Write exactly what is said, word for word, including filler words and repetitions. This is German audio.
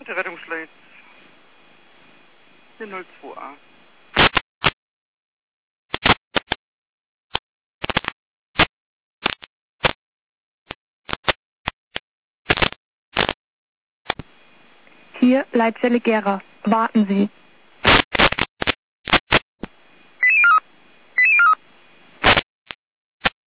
Der Rettungsleitz. Der null zwei a. Hier Leitzelle Gera. Warten Sie.